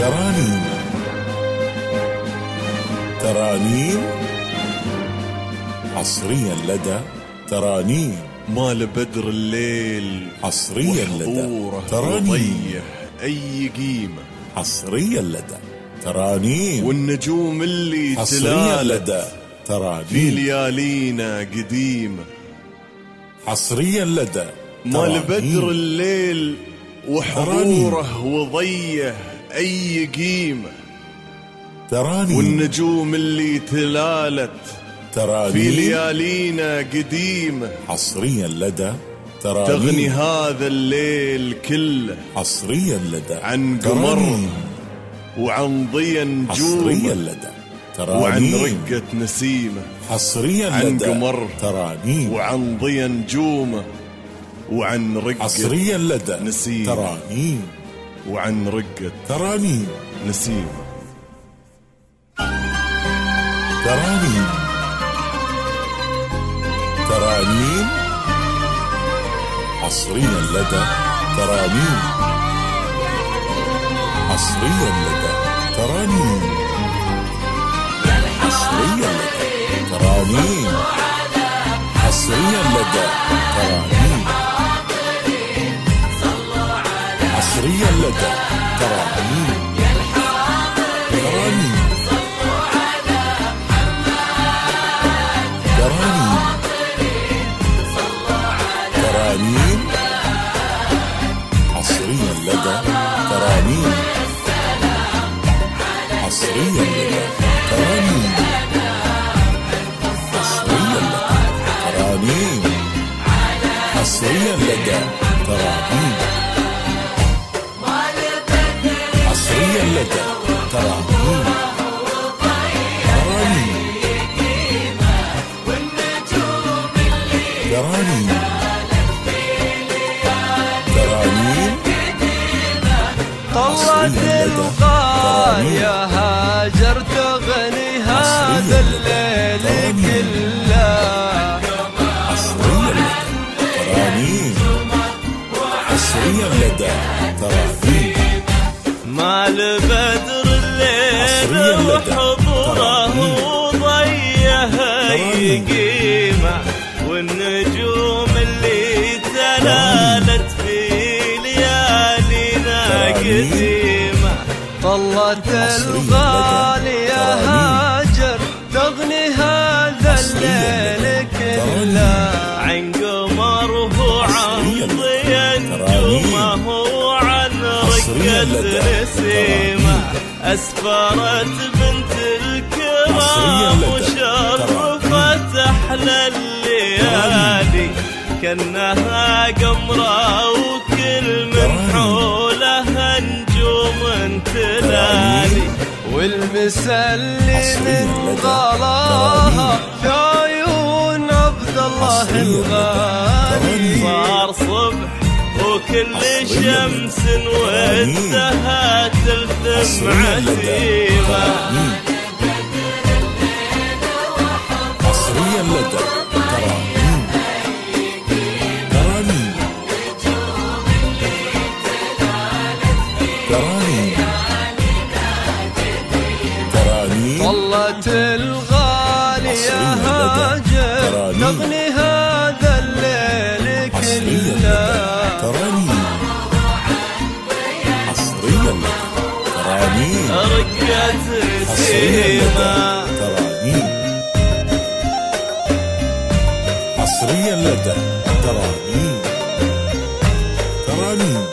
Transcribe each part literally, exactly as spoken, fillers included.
ترانيم ترانيم حصريا لدى ترانيم. مال بدر الليل حصريا لدى ترانيم. أي قيمة حصريا لدى ترانيم. والنجوم اللي حصريا لدى ترانيم في ليالينا قديمة. حصريا لدى مال بدر الليل وحضوره وضيه أي قيمة. ترانيم. والنجوم اللي تلالت ترانيم في ليالينا قديمة. حصريا لدى ترانيم. تغني هذا الليل كله حصريا لدى عن قمر وعن ضيا نجومه. حصريا لدى ترانيم. وعن رقة نسيمة. حصريا عن لدى قمر ترانيم. وعن ضيا نجومه. وعن رقة حصريا لدى نسيمة. ترانيم. وعن رقة ترانيم. نسيمة. ترانيم ترانيم حصريا لدى ترانيم. حصريا لدى ترانيم. حصريا لدى ترانيم. حصريا لدى ترانيم. حصريا لدى ترانيم. ترانيم ترانيم حصريا لدى ترانيم. حصريا لدى ترانيم. حصريا لدى ترانيم. حصريا لدى ترانيم. حصريا لدى ترانيم. ترانيم ترانيم طلت الغاية هاجر تغني هذا الليل كله. حصريا لدى ترانيم. حصريا لدى ترانيم. مال بدر الليل وحضوره وضيه أي قيمة. والنجوم اللي تلالت في ليالينا قديمة. طلت الغالية هاجر تغني هذا الليل كله عن قمره وعن ضيا نجومه وعن رقة نسيمة. أسفرت بنت الكرام وشرفت أحلى الليالي. كأنها قمرة وكل من حولها نجوم تلالي. والمسا اللي من غلاها في عيون عبد الله الغالي. صار صبح وكل شمس ودها تلثم عتيمة. حصريا لدى ترانيم. ترانيم ترانيم ترانيم طلت الغالية هاجر تغني هذا الليل كله. ترانيم حصريا لدى ترانيم. رقة نسيمة. حصريا لدى ترانيم. ترانيم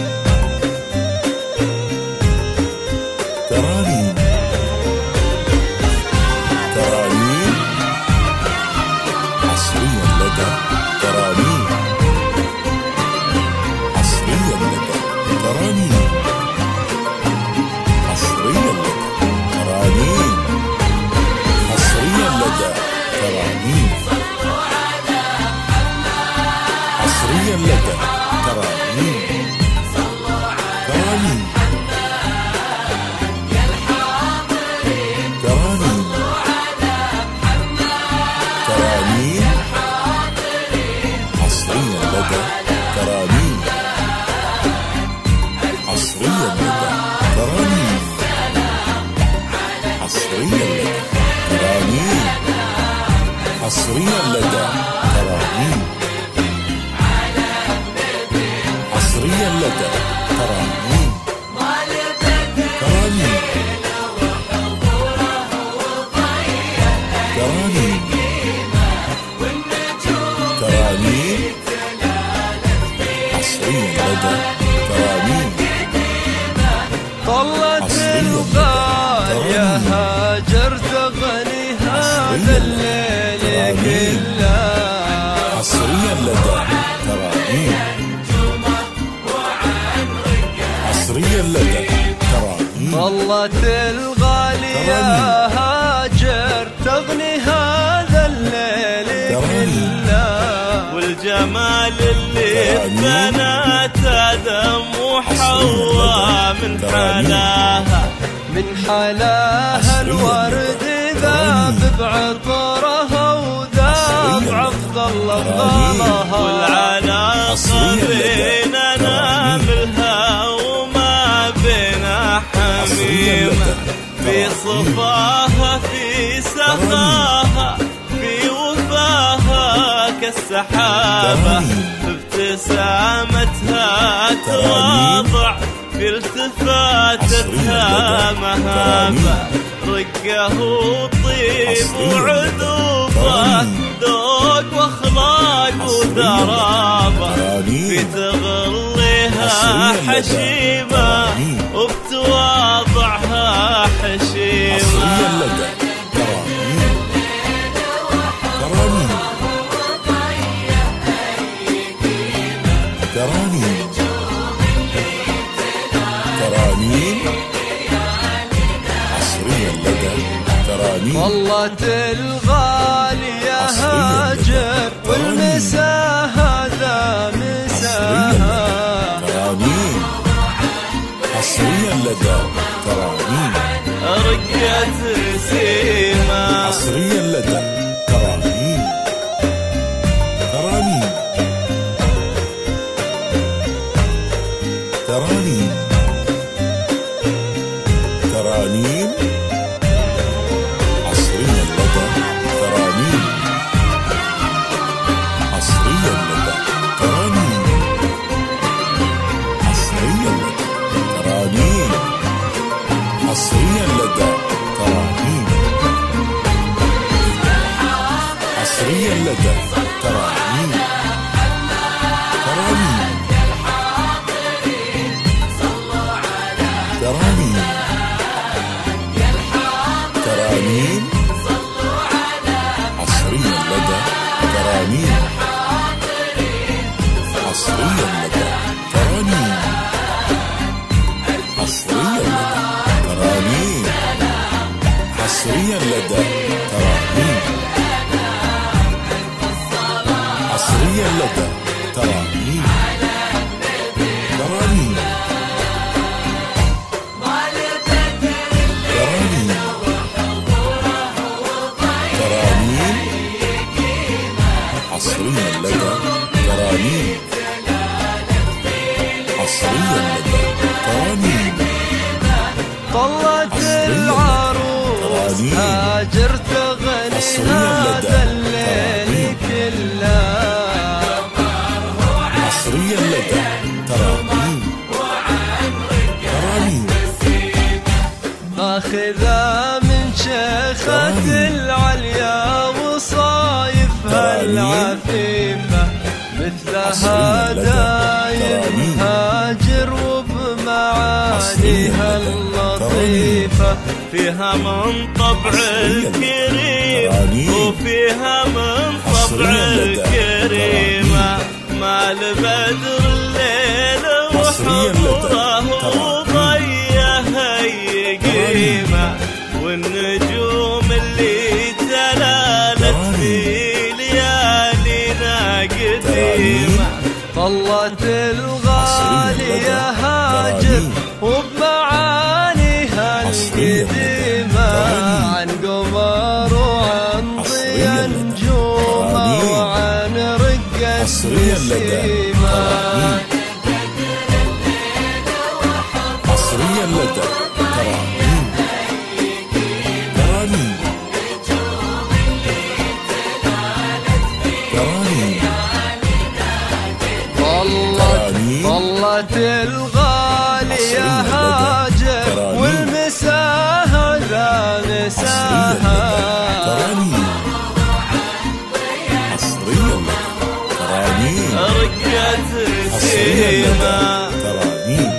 ترانيم ترانيم حصريا لدى ترانيم. حصريا لدى ترانيم. حصريا لدى ترانيم. حصريا لدى ترانيم. حصريا لدى ترانيم. ترانيم ترانيم ترانيم حصريا لدى ترانيم. حصريا لدى ترانيم. حصريا لدى ترانيم. حصريا لدى ترانيم. ترانيم. ترانيم. ترانيم. حصريا لدى ترانيم. طلت الغاية هاجر تغني هذا الليل كله. حصريا لدى ترانيم. حصريا لدى ترانيم. طلت الغالية هاجر تغني هذا الليل كله. والجمال اللي بنات آدم وحواء من حلاها من حلاها الورد ذاب بعطرها وذاب عقد الله ظلها. والعلاقة بيننا ملها وما بينا حميمة في صفاها في سخاها في وفاها كالسحابة ابتسامتها تواضع في التفاتتها مهابة رقه وطيب وعذوبة ذوق واخلاق ودرابة في تغليها حشيمة وبتواضعها حشيمة. ترانيم. ترانيم. حصريا لدى ترانيم. طلت الغالية هاجر والمساء هذا مساها. ترانيم. حصريا لدى ترانيم. رقت سيما. حصريا لدى ترانيم. ترانيم. ترانيم. ترانيم. حصريا لدى ترانيم. حصريا لدى ترانيم. حصريا لدى ترانيم. حصريا لدى ترانيم. حصريا لدى ترانيم. ترانيم. ترانيم. ترانيم. حصريا لدى ترانيم. حصريا لدى ترانيم. حصريا لدى ترانيم. حصريا لدى ترانيم. حصريا لدى ترانيم. ترانيم. حصريا لدى ترانيم. حصريا لدى ترانيم. طلت العروس هاجر تغني هذا الليل كله. حصريا لدى ترانيم. ترانيم. ماخذة من شيخة العليا وصايفها العفيفة مثلها دايم هاجر وبمعانيها اللطيفة. فيها من طبع الكريم وفيها من طبع الكريمة مال بدر الليل وحضره وضيه قيمة. والنجوم اللي تلالت في ليالينا قديمة. طلت الغالية هاجر وبمعانيها القديمة عن قمر وعن ضيا نجومة وعن رقة نسيمة. حصريا لدى ترانيم. ترانيم. ترانيم طلت الغالية عصرية لدى هاجر ترانيم. والمساها ذا مساها ترانيم حصريا لك ترانيم رقت حصريا لك سيما ترانيم